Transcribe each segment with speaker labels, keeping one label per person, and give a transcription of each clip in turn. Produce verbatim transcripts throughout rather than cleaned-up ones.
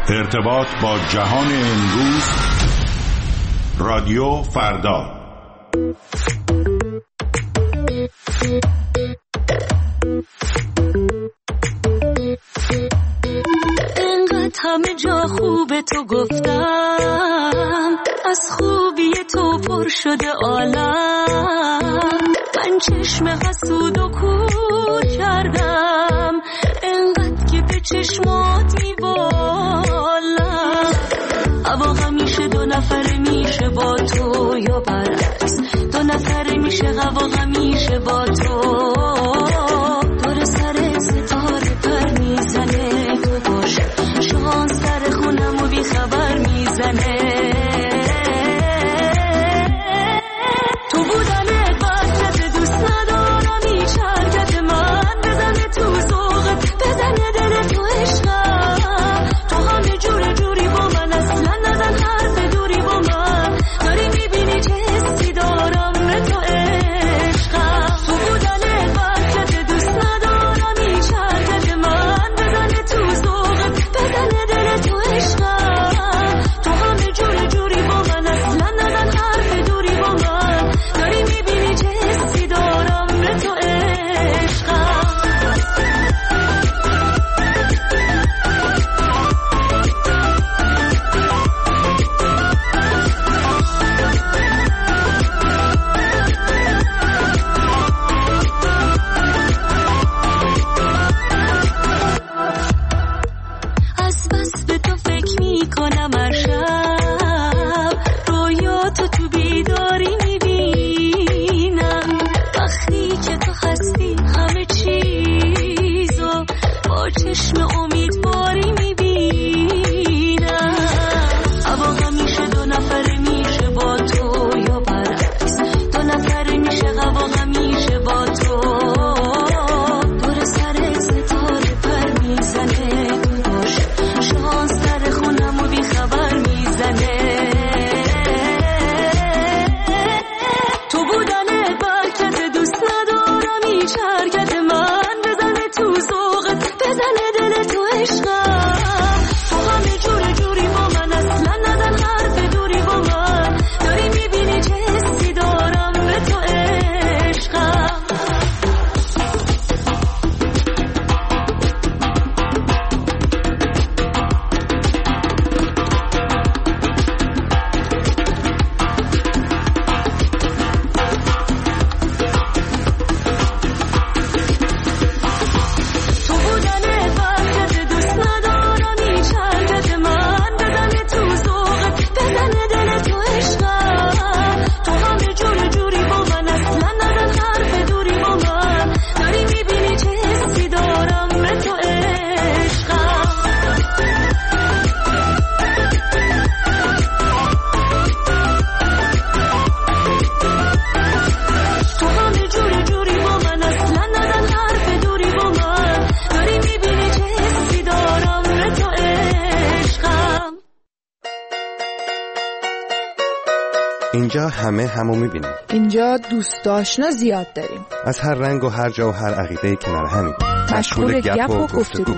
Speaker 1: ارتباط با جهان امروز. رادیو فردا.
Speaker 2: انقدر همه جا خوبه تو گفتم، از خوبی تو پر شده عالم. من چشم حسود و کور کردم، انقدر که به چشمات میبالم. هوا همیشه دو نفره میشه با تو یا برعکس، دو نفره میشه هوا همیشه با تو. دور سر ستاره پر میزنه، تو باشه شان سر خونم و بی خبر میزنه. تو بودن بحثت دوست ندارم، هیچ حرکت من بزنه تو ذوقت، بزنه دل تو عشقم. تو همه جور جوری با من، اصلا نزن حرف دوری با من. داری میبینی چه حسی دارم به تو عشقم. تو بودن بحثت دوست ندارم، هیچ حرکت من بزنه تو ذوقت، بزنه دل تو عشقم. تو همه جور جوری با من، اصلا نزن حرف دوری با من. داری میبینی چه حسی دارم به تو عشقم. از بس به تو فکر میکنم هر شب، رویاتو تو بیداری میبینم. وقتی که تو هستی همه چیزو با چشم امیدواری میبینم. هوا همیشه دو نفره میشه با تو یا برعکس، دو نفره میشه هوا همیشه با تو. دور سر ستاره پر میزنه، تو باشه شان سر خونم و بی خبر میزنه. تو بودن برکت دوست ندارم، هیچ حرکت من بزنه تو ذوقت، بزنه دل تو عشقم. تو همه جور جوری با من، اصلا نزن حرف دوری با من. داری میبینی چه حسی دارم به تو عشقم. تو بودن برکت دوست ندارم، هیچ حرکت من بزنه تو ذوقت، بزنه دل تو عشقم. تو همه جور جوری با من، اصلا نزن حرف دوری با من. داری میبینی چه حسی دارم به تو عشقم. تو همه جور جوری با من، اصلا نزن حرف دوری با من. داری میبینی چه حسی دارم به تو عشقم.
Speaker 3: اینجا همه همو میبینیم.
Speaker 4: اینجا دوست آشنا زیاد داریم،
Speaker 3: از هر رنگ و هر جا و هر عقیده کنار همیم.
Speaker 4: مشغول گپ و گفتگو.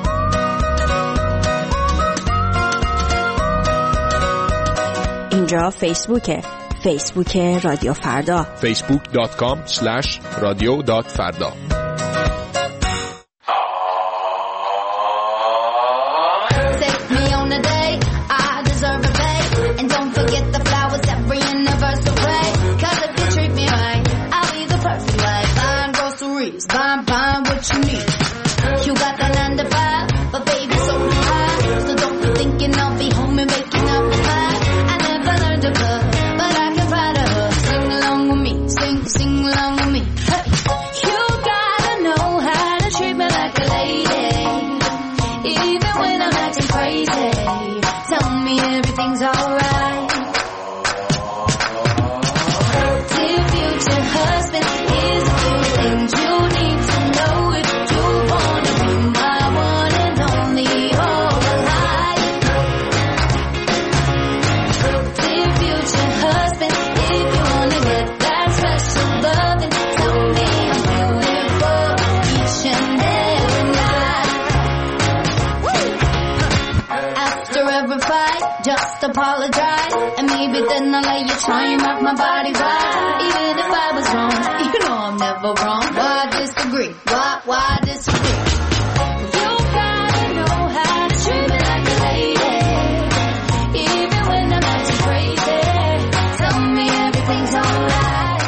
Speaker 5: اینجا فیسبوکه، فیسبوک رادیو فردا.
Speaker 6: فیسبوک دات کام اسلش رادیو دات فردا.
Speaker 7: Take me on a date, I deserve a date. And don't forget the flowers every anniversary. Cause if you treat me right, I'll be the perfect wife. Buying groceries, buying, buying what you need. You got the nine to five, but baby so do I. So don't be thinking I'll be home and making up the five. I never learned to cook, but I can find a hook. Sing along with me, sing, sing along with me. Hey. You gotta know how to treat me like a lady. Even when I'm acting crazy, tell me everything's alright. Dear future husband, here's a few things you need to know if you wanna be my one and only all my life. Dear future husband, if you wanna get that special loving, tell me I'm beautiful each and every night. verified. Just apologize, and maybe then I'll let you try and rock my body right. Even if I was wrong, you know I'm never wrong. Why disagree? Why, why disagree? You gotta know how to treat me like a lady, even when I'm acting crazy. Tell me everything's alright.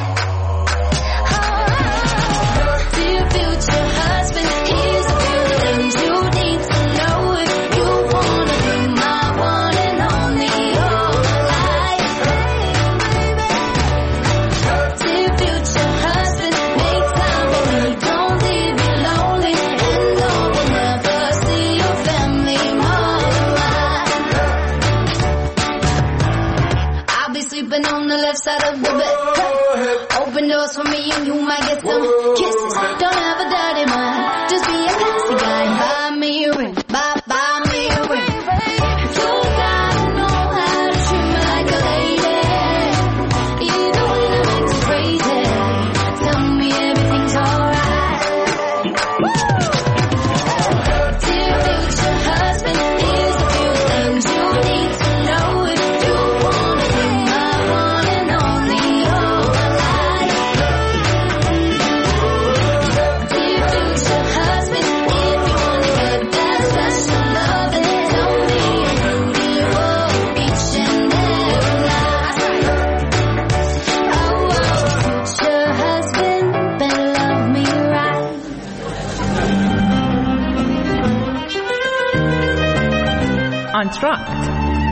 Speaker 7: Oh, dear future husband, here's a few things you need to know if you wanna be my one and only all my life. Dear future husband, make time for me, don't leave me lonely, and no will never see your family more than mine. I'll be sleeping on the left side of the bed. Open doors for me and you might get some kisses. Don't have a dirty mind, just be a classy guy. Buy me a ring, buy, buy me a ring. You gotta know how to treat me like a lady, even when I'm acting crazy. Tell me everything's alright. Dear future husband, here's a few things you need to know if you wanna be my one and only all my life. Dear future husband, if you wanna get that special love, then tell me and be all each and every night. Oh, future husband, better love me right.
Speaker 4: آنتراکت.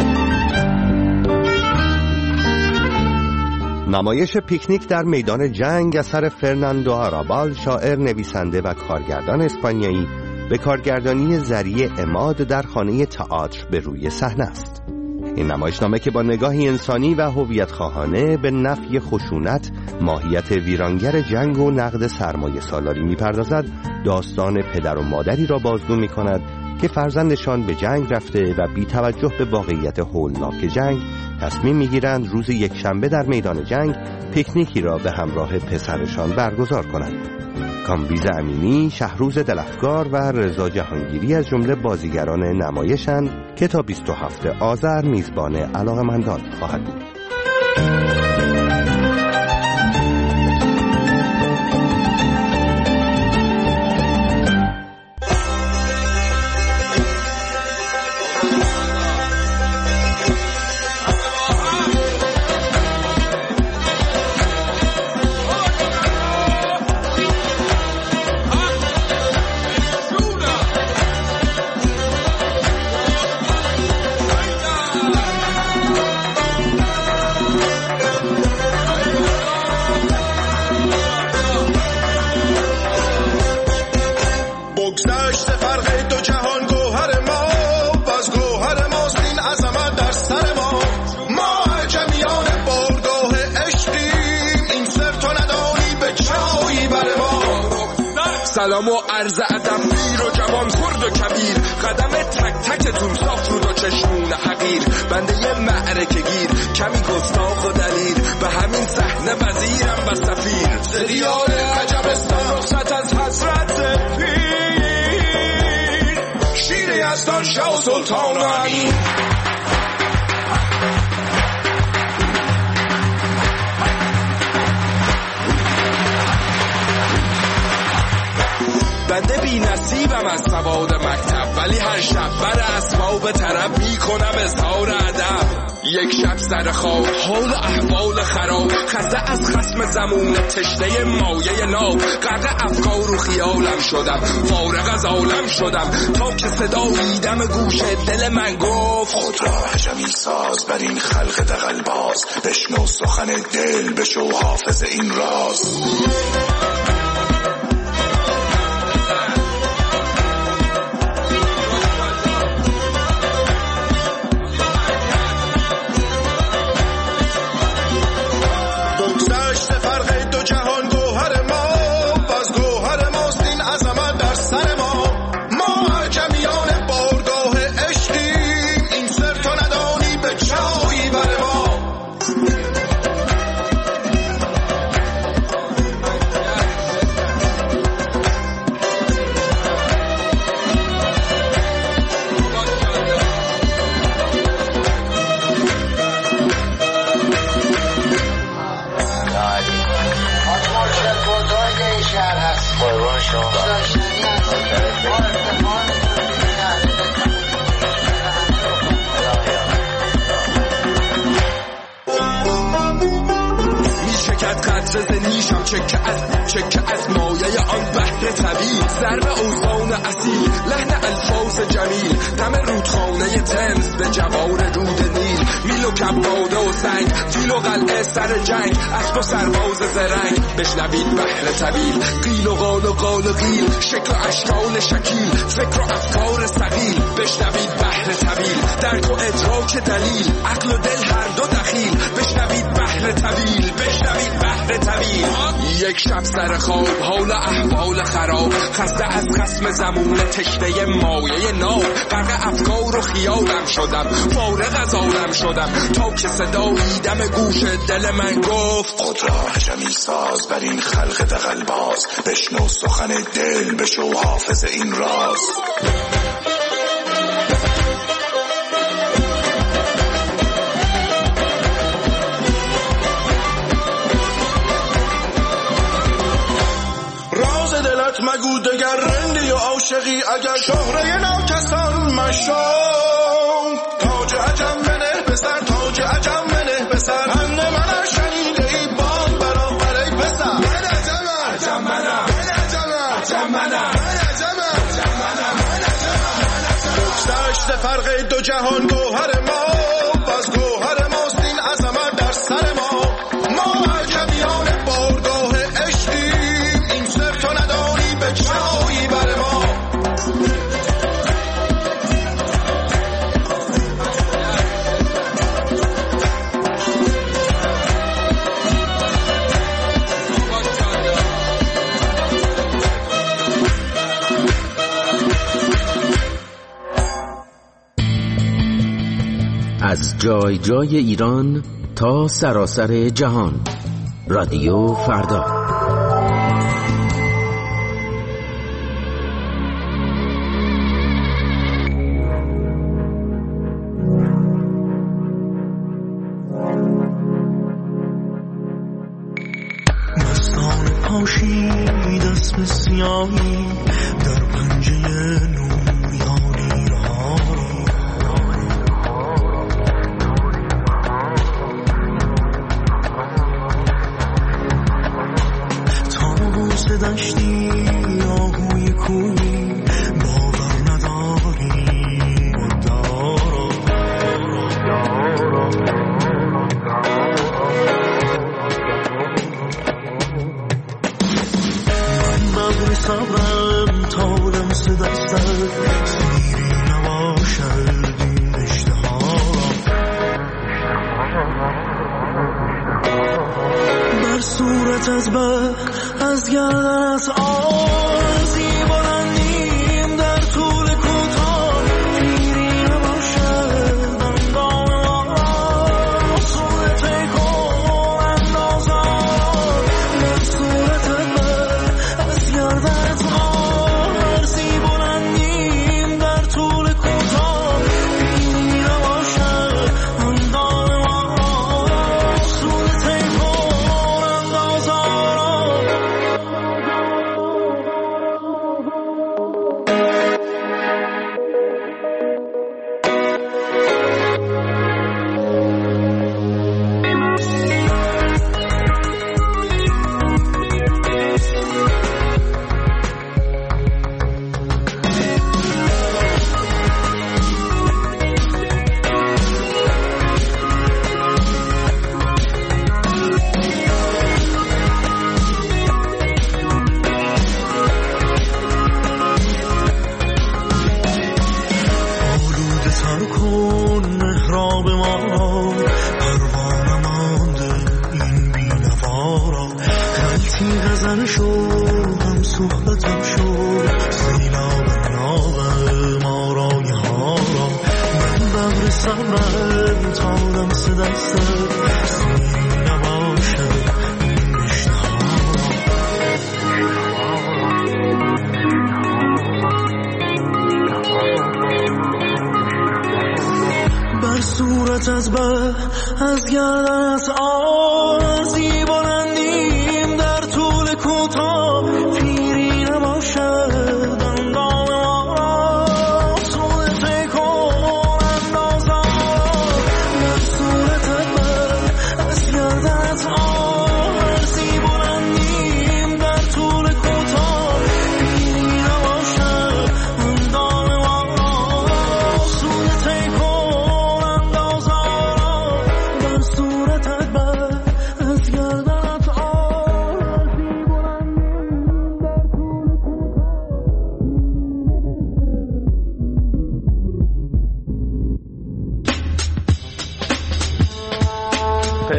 Speaker 3: نمایش پیکنیک در میدان جنگ اثر فرناندو آرابال، شاعر، نویسنده و کارگردان اسپانیایی، به کارگردانی ذریع عماد در خانه تئاتر به روی صحنه است. این نمایشنامه که با نگاهی انسانی و هویت خواهانه به نفی خشونت، ماهیت ویرانگر جنگ و نقد سرمایه سالاری می‌پردازد، داستان پدر و مادری را بازگو می‌کند که فرزندشان به جنگ رفته و بی توجه به واقعیت هولناک جنگ تصمیم میگیرند روز یکشنبه در میدان جنگ پیکنیکی را به همراه پسرشان برگزار کنند. کامبیز امینی، شهروز دلفگار و رضا جهانگیری از جمله بازیگران نمایشند که تا بیست و هفتم آذر میزبان علاقه‌مندان خواهد بود.
Speaker 6: سلام و عرض ادب پیر و جوان خرد و کبیر، قدم تک تکتون صاف رو دو چشمون حقیر، بنده یه معرکه گیر کمی گستاخ و دلیر، به همین صحنه وزیرم و سفیر، سریال عجبستان رخصت از حسرت پیر، شیر یزدان شاه و سلطان و امیر. بنده بی نصیبم از سواد مکتب، ولی هر شب بر اسباب طرب میکنم اظهار ادب. یک شب سر خواب حال احوال خراب، خسته از خصم زمون تشنه مایه ناب، غرق افکار و خیالم شدم، فارغ از عالم شدم، تا که صدایی دم گوش دل من گفت خود را عجمی ساز بر این خلق دغل باز، بشنو سخن دل بشو حافظ این راز. حافظ نیشم چکه از چکه از مایه آن بحر طویل، ضرب اوزان اصیل، لحن الفاظ جمیل، دم رودخانه تمز به جوار رود نیل، میل و کباده و سنگ، فیل و قلعه سر جنگ، اسب و سرباز زرنگ، بشنوید بحر طویل، قیل و قال و قال و قیل، شکل و اشکال شکیل، فکر و افکار ثقیل، بشنوید بحر طویل، درک و ادراک دلیل، عقل و دل هر دو دخیل، بشنوید بحر طویل، بشنوید بحر طویل. یک شب سر خواب، حال احوال خراب، خسته از خصم زمون، تشنه مایه ناب، غرق افکار و خیالم شدم، فارغ از عالم شدم، تا که صدایی دم گوش دل من گفت
Speaker 8: خود را عجمی ساز بر این خلق دغل‌باز، بشنو سخن دل، بشو حافظ این راز.
Speaker 9: مگو دگر رندی و عاشقی اگر شهره ناکسان مشام، تاج عجم بنه بسر، تاج عجم بنه بسر، من من شنیده ای بام برابر ای پسر، من عجمم عجم منم، من عجمم عجم منم، من عجمم عجم منم، من عجمم بگذشت فرق دو جهان گوهر ما، باز گوهر ماست این عظمت در سر ما، ما عجمیان بارگاه عشقیم، این سر تو نداری به چایی بر ما.
Speaker 10: از جای جای ایران تا سراسر جهان، رادیو فردا.
Speaker 9: مستان پاشید اسم سیاهی در پنجه نوریانی را، تابوس دشتی آهوی کوی باور نداری مدارا، صبرم تا لمس دستت سیری نباشد این اشتها، بر صورتت به از گردنت آرزی بلندیم در طول کوتاه، پیری نباشد اندام ما، صورت کن اندازم، بر صورتت گردنت آرزی بلندیم در طول کوتاه، پیری نباشد اندام ما، صورت کن اندازم. از به از گردنت آرزی بلندیم در طول کوتاه، پیری نباشد اندام ما، صورت کن اندازم، بر صورتت به از گردنت آرزی بلندیم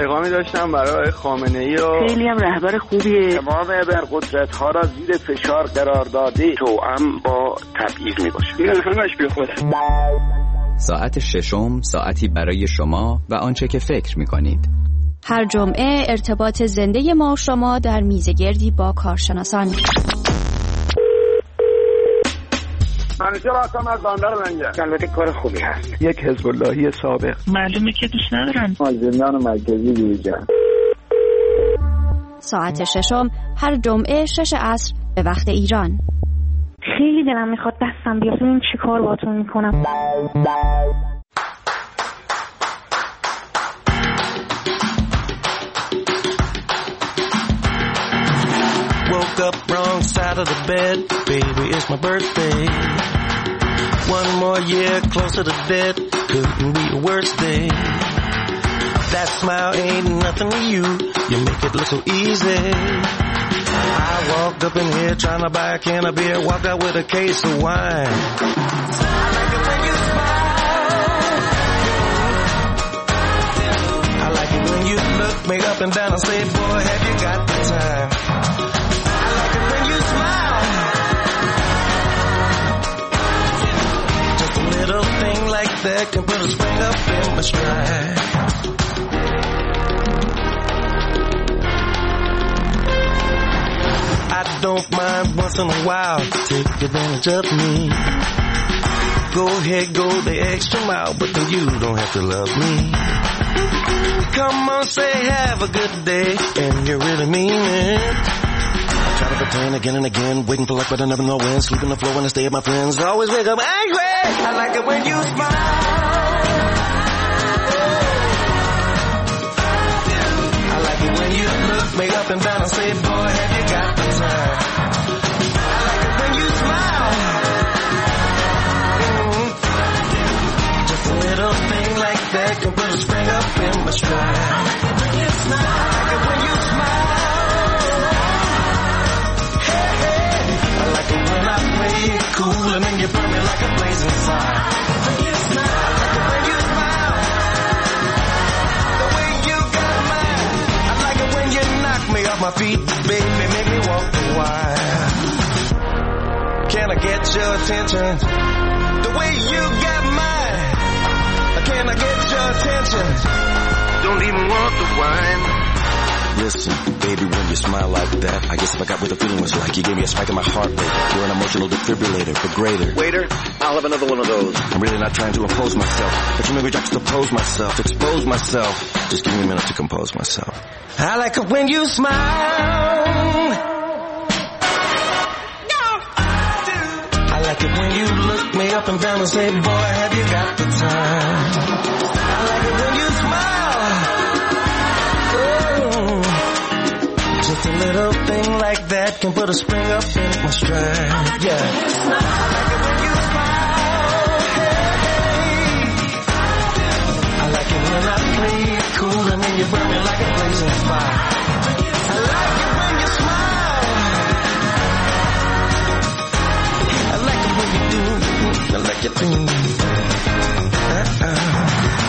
Speaker 11: پیغامی داشتم برای خامنه‌ای و
Speaker 12: خیلی هم رهبر خوبیه.
Speaker 11: تمام ابرقدرت‌ها را زیر فشار قرار داده توأم با تبعیض میباشه. این همش بی خوده.
Speaker 13: ساعت ششم ساعتی برای شما و آنچه که فکر می‌کنید.
Speaker 5: هر جمعه ارتباط زنده ما و شما در میزگردی با کارشناسان.
Speaker 11: همیشه راستم از باندر منگه. البته کار خوبی هست. یک حزب اللهی سابق.
Speaker 12: معلومه که دوست ندارن.
Speaker 11: از زندان مرکزی بیرون.
Speaker 5: ساعت ششم هر جمعه شش عصر به وقت ایران.
Speaker 12: خیلی دلم میخواد دستم بیاد. این چی کار باتون میکنم؟
Speaker 14: Woke up wrong side of the bed, baby, it's my birthday. One more year closer to death, couldn't be a worse day. That smile ain't nothing to you, you make it look so easy. I walked up in here trying to buy a can of beer, walked out with a case of wine. I like it when you smile. I like it when you look me up and down and say, boy, have you got the time? Little thing like that can put a spring up in my stride. I don't mind once in a while, take advantage of me. Go ahead, go the extra mile, but then you don't have to love me. Come on, say have a good day, and you really mean it. Try to pretend again and again, waiting for luck but I never know when. Sleep on the floor when I stay at my friends. Always wake up angry. I like it when you smile. I like it when you look me up and down and say, boy, have you got the time? I like it when you smile. Mm-hmm. Just a little thing like that can put a spring up in my stride. I like it when you smile. I like it when you smile. When I play it cool and then you burn me like a blazing fire. When you smile, I like it when you smile. The way you got mine. I like it when you knock me off my feet, baby, make me walk the wire. Can I get your attention? The way you got mine. Can I get your attention? Don't even want the wine. Listen, baby, when you smile like that, I guess if I got what the feeling was like, you gave me a spike in my heart rate. You're an emotional defibrillator, but greater. Waiter, I'll have another one of those. I'm really not trying to impose myself, but you made me juxtapose myself, expose myself. Just give me a minute to compose myself. I like it when you smile. No, I do. I like it when you look me up and down and say, boy, have you got the time? I like it when you smile. Just a little thing like that can put a spring up in my stride. Yeah. I like it when you smile. Hey. I like it when I play it cool and then you burn me like a blazing fire. I like it when you smile. I like it when you do. I like it when you do. Uh-uh.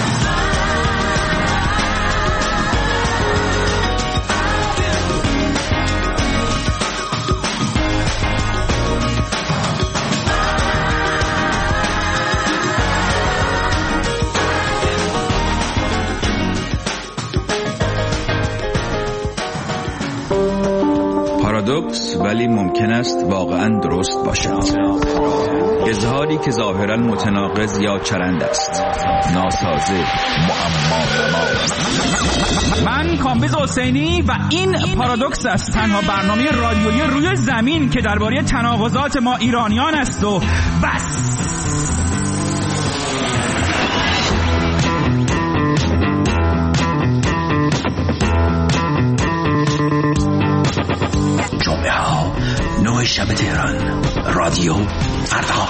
Speaker 15: پارادوکس ولی ممکن است واقعا درست باشد. اظهاری که ظاهرا متناقض یا چرند است، ناسازه، معما.
Speaker 16: من کامبیز حسینی و این پارادوکس است، تنها برنامه رادیویی روی زمین که درباره تناقضات ما ایرانیان است و بس.
Speaker 17: جمعه ها نه شب تهران، رادیو فردا.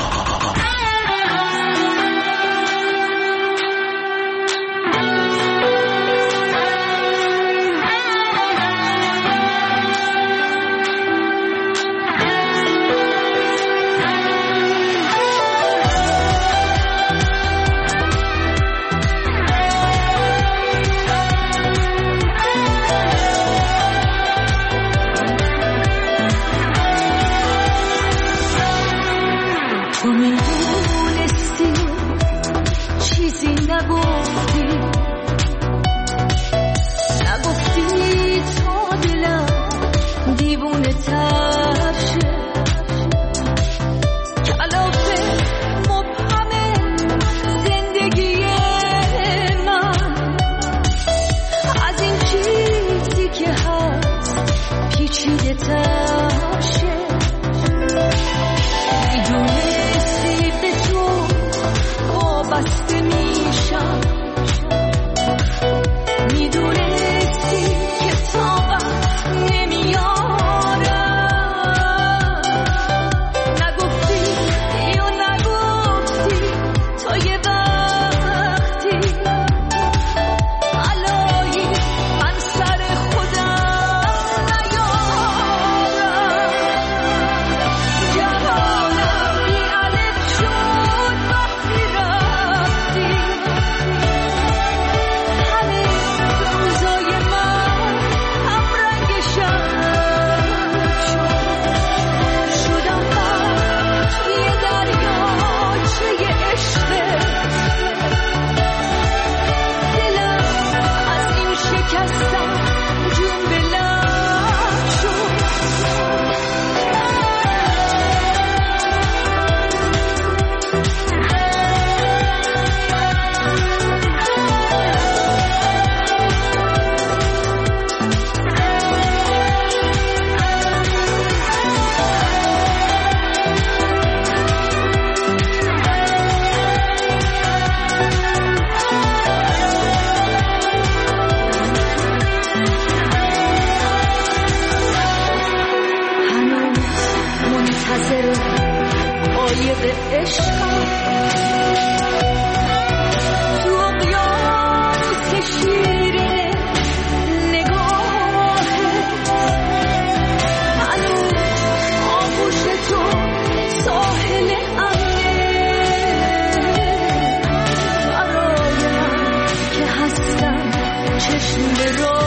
Speaker 2: چشم رو